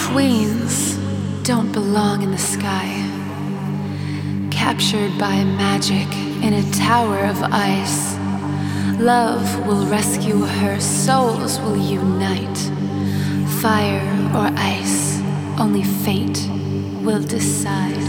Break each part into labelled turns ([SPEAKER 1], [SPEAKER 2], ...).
[SPEAKER 1] Queens don't belong in the sky, captured by magic in a tower of ice. Love will rescue her, souls will unite. Fire or ice, only fate will decide.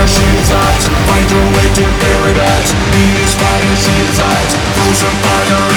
[SPEAKER 2] Find your way to paradise. Be inspired, she is eyes. Frozen fire